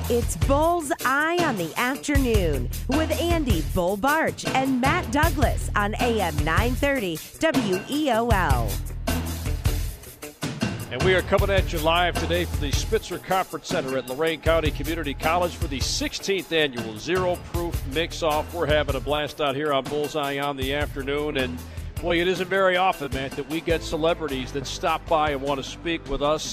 It's Bull's Eye on the Afternoon with Andy Bull Barch and Matt Douglas on AM 930 WEOL. And we are coming at you live today from the Spitzer Conference Center at Lorain County Community College for the 16th annual Zero Proof Mix-Off. We're having a blast out here on Bullseye on the Afternoon. And, boy, it isn't very often, Matt, that we get celebrities that stop by and want to speak with us.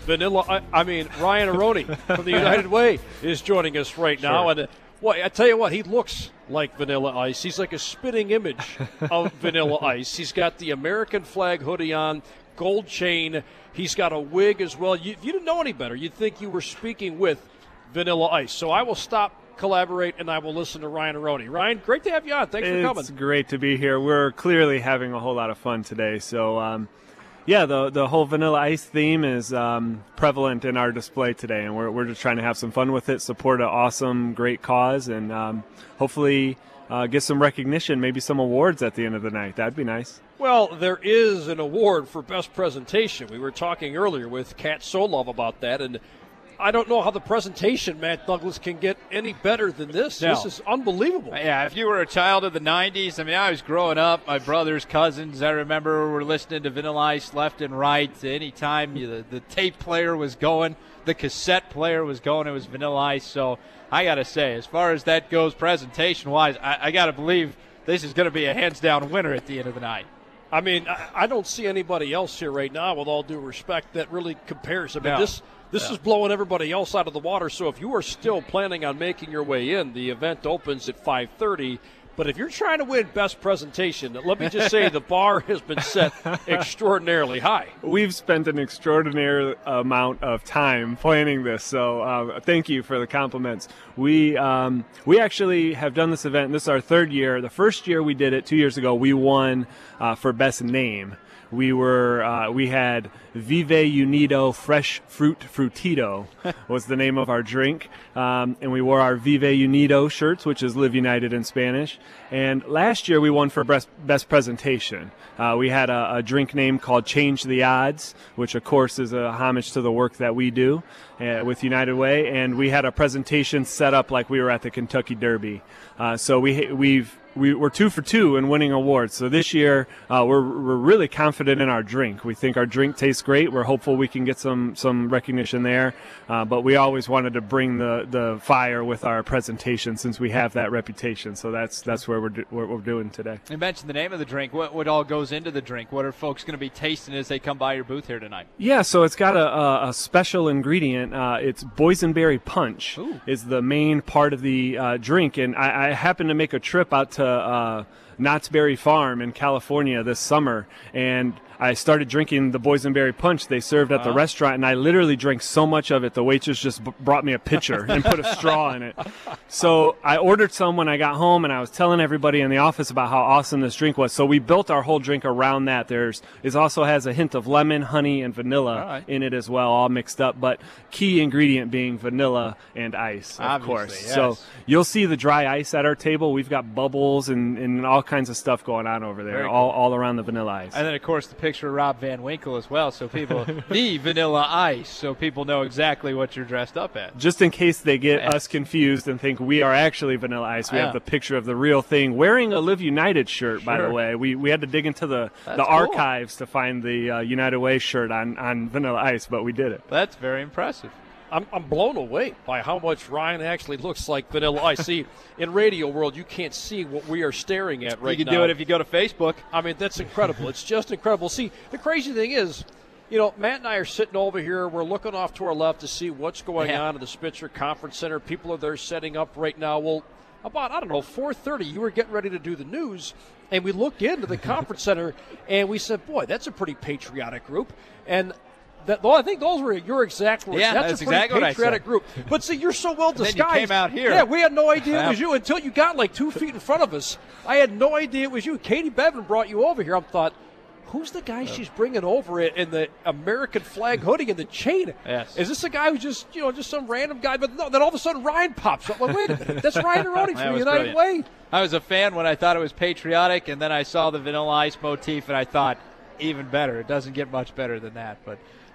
Ryan Aroni from the United Way is joining us right now. And, boy, I tell you what, he looks like Vanilla Ice. He's like a spitting image of Vanilla Ice. He's got the American flag hoodie on, gold chain. He's got a wig as well. If you didn't know any better, you'd think you were speaking with Vanilla Ice. So I will stop, collaborate, and I will listen to Ryan Aroni. Ryan, great to have you on. Thanks for coming. It's great to be here. We're clearly having a whole lot of fun today. So, the whole Vanilla Ice theme is prevalent in our display today, and we're just trying to have some fun with it, support an awesome, great cause, and hopefully get some recognition, maybe some awards at the end of the night. That'd be nice. Well, there is an award for best presentation. We were talking earlier with Kat Solov about that, and I don't know how the presentation, Matt Douglas, can get any better than this. No. This is unbelievable. Yeah, if you were a child of the 90s, I was growing up, my brothers, cousins, I remember were listening to Vanilla Ice left and right. Anytime the tape player was going, the cassette player was going, it was Vanilla Ice. So I got to say, as far as that goes presentation-wise, I got to believe this is going to be a hands-down winner at the end of the night. I mean, I don't see anybody else here right now, with all due respect, that really compares. I mean, No. this is blowing everybody else out of the water. So if you are still planning on making your way in, the event opens at 5:30. But if you're trying to win best presentation, let me just say the bar has been set extraordinarily high. We've spent an extraordinary amount of time planning this, so thank you for the compliments. We actually have done this event. This is our third year. The first year we did it 2 years ago, we won for best name. We had Vive Unido Fresh Fruit Frutito was the name of our drink. And we wore our Vive Unido shirts, which is Live United in Spanish. And last year we won for best presentation. We had a drink name called Change the Odds, which of course is a homage to the work that we do with United Way. And we had a presentation set up like we were at the Kentucky Derby. So we're 2 for 2 in winning awards. So this year, we're really confident in our drink. We think our drink tastes great. We're hopeful we can get some recognition there. But we always wanted to bring the fire with our presentation since we have that reputation. So that's where we're doing today. You mentioned the name of the drink. What all goes into the drink? What are folks going to be tasting as they come by your booth here tonight? Yeah, so it's got a special ingredient. It's boysenberry punch. Ooh. Is the main part of the drink. And I happened to make a trip out to Knott's Berry Farm in California this summer, and I started drinking the boysenberry punch they served at the restaurant, and I literally drank so much of it, the waitress just brought me a pitcher and put a straw in it. So I ordered some when I got home, and I was telling everybody in the office about how awesome this drink was. So we built our whole drink around that. It also has a hint of lemon, honey, and vanilla in it as well, all mixed up, but key ingredient being vanilla and ice, of Obviously, course. yes. So you'll see the dry ice at our table. We've got bubbles and all kinds of stuff going on over there, Very all around the vanilla ice. And then, of course, the picture of Rob Van Winkle as well, so people, the Vanilla Ice, so people know exactly what you're dressed up as. Just in case they get us confused and think we are actually Vanilla Ice, we have the picture of the real thing, wearing a Live United shirt, by the way. We had to dig into the archives to find the United Way shirt on Vanilla Ice, but we did it. That's very impressive. I'm blown away by how much Ryan actually looks like Vanilla Ice. See, in radio world, you can't see what we are staring at right now. You can do it if you go to Facebook. I mean, that's incredible. It's just incredible. See, the crazy thing is, Matt and I are sitting over here. We're looking off to our left to see what's going on at the Spitzer Conference Center. People are there setting up right now. Well, about, 4:30, you were getting ready to do the news, and we looked into the conference center, and we said, boy, that's a pretty patriotic group. And I think those were your exact words. Yeah, that's that's a pretty exactly patriotic group. But see, you're so well disguised. Then you came out here. Yeah, we had no idea it was you until you got like 2 feet in front of us. I had no idea it was you. Katie Bevan brought you over here. I thought, who's the guy she's bringing over it in the American flag hoodie and the chain? Yes. Is this a guy who's just some random guy? But no, then all of a sudden Ryan pops up. Well, wait a minute, that's Ryan Aroni from the United Way. I was a fan when I thought it was patriotic, and then I saw the Vanilla Ice motif, and I thought, even better. It doesn't get much better than that, but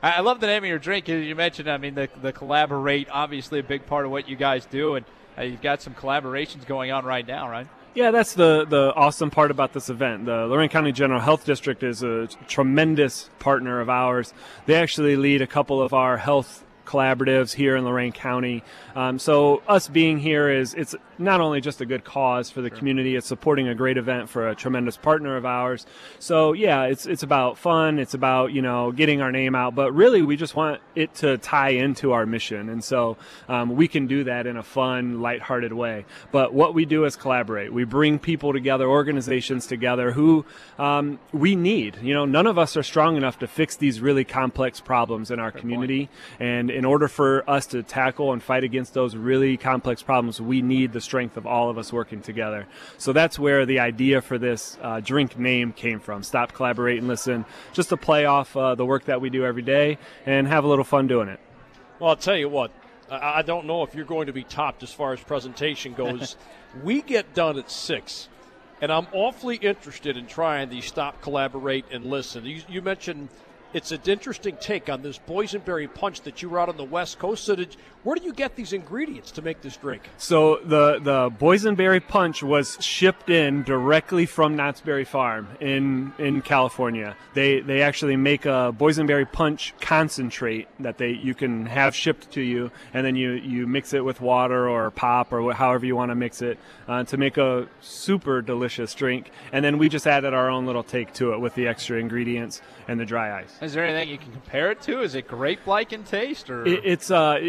I love the name of your drink. As you mentioned, I mean, the Collaborate, obviously a big part of what you guys do, and you've got some collaborations going on right now, right? Yeah, that's the awesome part about this event. The Lorain County General Health District is a tremendous partner of ours. They actually lead a couple of our health collaboratives here in Lorain County. So us being here it's not only just a good cause for the community, it's supporting a great event for a tremendous partner of ours. So yeah, it's about fun, it's about, getting our name out, but really we just want it to tie into our mission. And so we can do that in a fun, lighthearted way. But what we do is collaborate. We bring people together, organizations together who we need. None of us are strong enough to fix these really complex problems in our community. And in order for us to tackle and fight against those really complex problems, we need the strength of all of us working together. So that's where the idea for this drink name came from. Stop, Collaborate, and Listen. Just to play off the work that we do every day and have a little fun doing it. Well, I'll tell you what. I don't know if you're going to be topped as far as presentation goes. We get done at 6, and I'm awfully interested in trying the Stop, Collaborate, and Listen. You mentioned it's an interesting take on this boysenberry punch that you were out on the West Coast. So where do you get these ingredients to make this drink? So the boysenberry punch was shipped in directly from Knott's Berry Farm in California. They actually make a boysenberry punch concentrate that you can have shipped to you, and then you mix it with water or pop or however you want to mix it to make a super delicious drink. And then we just added our own little take to it with the extra ingredients and the dry ice. Is there anything you can compare it to? Is it grape-like in taste, or it's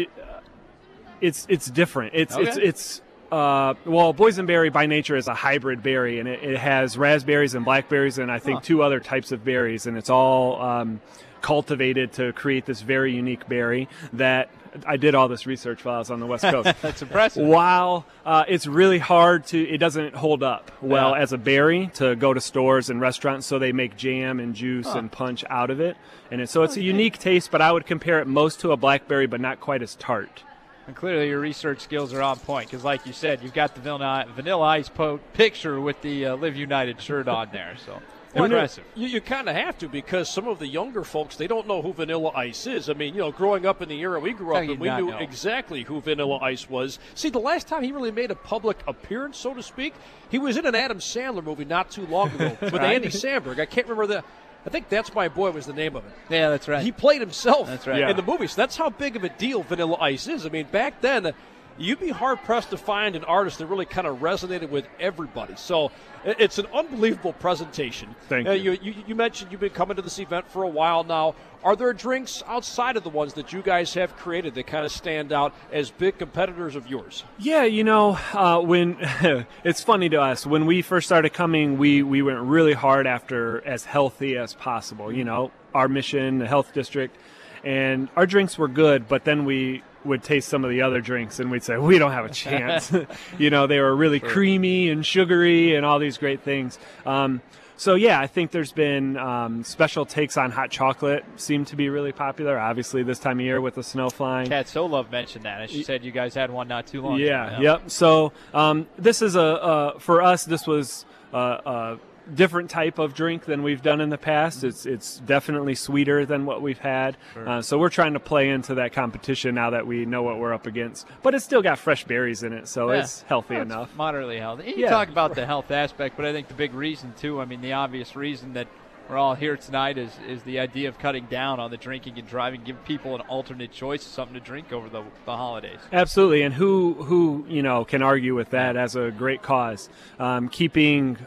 different. Okay. Boysenberry by nature is a hybrid berry, and it has raspberries and blackberries and I think 2 other types of berries, and it's all cultivated to create this very unique berry that I did all this research while I was on the West Coast. That's impressive. While it's really hard it doesn't hold up well as a berry to go to stores and restaurants, so they make jam and juice and punch out of it. And it's a unique taste, but I would compare it most to a blackberry, but not quite as tart. And clearly your research skills are on point because, like you said, you've got the Vanilla Ice picture with the Live United shirt on there. So impressive. You kind of have to, because some of the younger folks, they don't know who Vanilla Ice is. I mean, growing up in the era we grew up in, we knew exactly who Vanilla Ice was. See, the last time he really made a public appearance, so to speak, he was in an Adam Sandler movie not too long ago with Andy Samberg. I can't remember I think That's My Boy was the name of it. Yeah, that's right. He played himself in the movie. So that's how big of a deal Vanilla Ice is. I mean, back then, you'd be hard-pressed to find an artist that really kind of resonated with everybody. So it's an unbelievable presentation. Thank you. You mentioned you've been coming to this event for a while now. Are there drinks outside of the ones that you guys have created that kind of stand out as big competitors of yours? Yeah, when it's funny to us, when we first started coming, we went really hard after as healthy as possible. Our mission, the health district, and our drinks were good, but then we would taste some of the other drinks and we'd say, we don't have a chance. They were really creamy and sugary and all these great things. So yeah, I think there's been special takes on hot chocolate seem to be really popular, obviously this time of year with the snow flying. Kat Solove mentioned that, and she said you guys had one not too long ago. Yeah, yep. So this is for us, this was a different type of drink than we've done in the past. It's definitely sweeter than what we've had. Sure. So we're trying to play into that competition now that we know what we're up against. But it's still got fresh berries in it, so it's healthy enough. It's moderately healthy. You talk about the health aspect, but I think the big reason, too, the obvious reason that we're all here tonight is the idea of cutting down on the drinking and driving, give people an alternate choice of something to drink over the holidays. Absolutely, and who can argue with that as a great cause? Keeping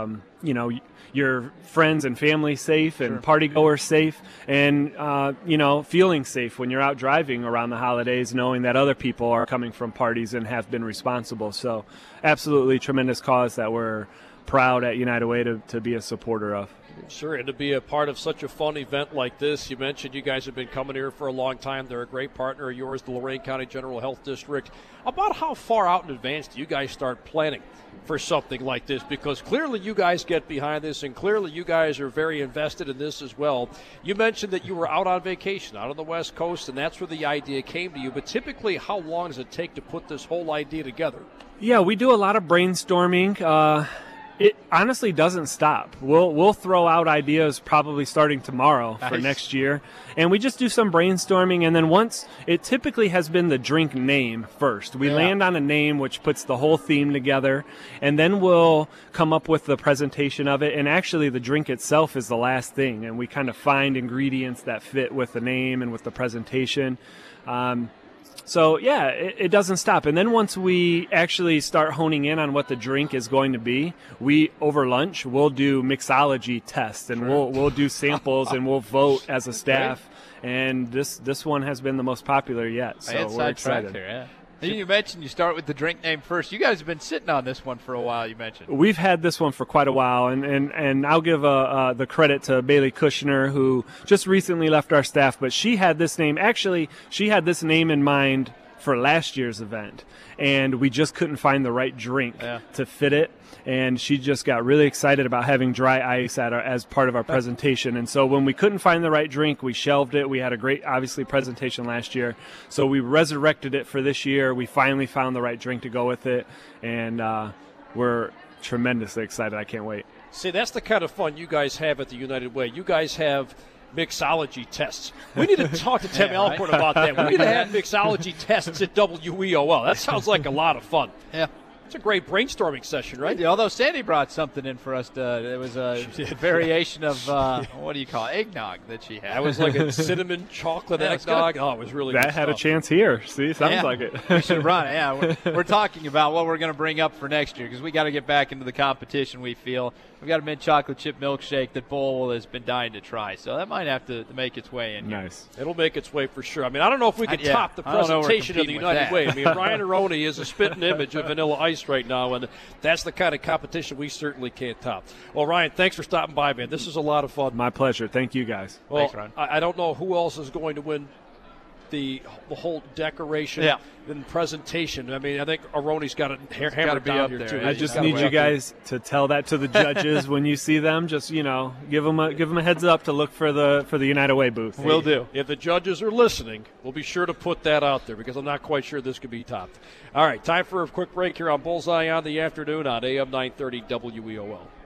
your friends and family safe and partygoers safe, and feeling safe when you're out driving around the holidays, knowing that other people are coming from parties and have been responsible. So absolutely tremendous cause that we're proud at United Way to be a supporter of. Sure, and to be a part of such a fun event like this. You mentioned you guys have been coming here for a long time. They're a great partner of yours, the Lorain County General Health District. About how far out in advance do you guys start planning for something like this? Because clearly you guys get behind this, and clearly you guys are very invested in this as well. You mentioned that you were out on vacation, out on the West Coast, and that's where the idea came to you. But typically, how long does it take to put this whole idea together? Yeah, we do a lot of brainstorming. It honestly doesn't stop. We'll throw out ideas probably starting tomorrow for next year, and we just do some brainstorming. And then once it typically has been the drink name first, we land on a name which puts the whole theme together, and then we'll come up with the presentation of it. And actually, the drink itself is the last thing, and we kind of find ingredients that fit with the name and with the presentation. So, yeah, it doesn't stop. And then once we actually start honing in on what the drink is going to be, over lunch, we'll do mixology tests, and we'll do samples, and we'll vote as a staff. And this one has been the most popular yet, so we're excited. You mentioned you start with the drink name first. You guys have been sitting on this one for a while, you mentioned. We've had this one for quite a while, and I'll give the credit to Bailey Kushner, who just recently left our staff, but she had this name. Actually, she had this name in mind for last year's event, and we just couldn't find the right drink to fit it. And she just got really excited about having dry ice as part of our presentation. And so when we couldn't find the right drink, we shelved it. We had a great, obviously, presentation last year. So we resurrected it for this year. We finally found the right drink to go with it. And we're tremendously excited. I can't wait. See, that's the kind of fun you guys have at the United Way. You guys have mixology tests. We need to talk to Tim Alcorn about that. We need to have mixology tests at WEOL. That sounds like a lot of fun. Yeah. It's a great brainstorming session, right? Although Sandy brought something in for us. It was a variation of, what do you call it, eggnog that she had. That was like a cinnamon chocolate eggnog. Oh, it was really good That had stuff. a chance here. See, sounds like it. We should run it. Yeah, we're talking about what we're going to bring up for next year because we got to get back into the competition, we feel. We've got a mint chocolate chip milkshake that Bull has been dying to try. So that might have to make its way in here. Nice. It'll make its way for sure. I mean, I don't know if we can top the presentation of the United Way. I mean, Ryan Aroni is a spitting image of Vanilla Ice right now, and that's the kind of competition we certainly can't top. Well, Ryan, thanks for stopping by, man. This is a lot of fun. My pleasure. Thank you, guys. Well, thanks, Ryan. I don't know who else is going to win the whole decoration and presentation. I mean, I think Aroni's got it hammered down here, too. I just need you guys to tell that to the judges when you see them. Just, give them a heads up to look for the United Way booth. Will do. If the judges are listening, we'll be sure to put that out there because I'm not quite sure this could be topped. All right, time for a quick break here on Bullseye on the Afternoon on AM 930 WEOL.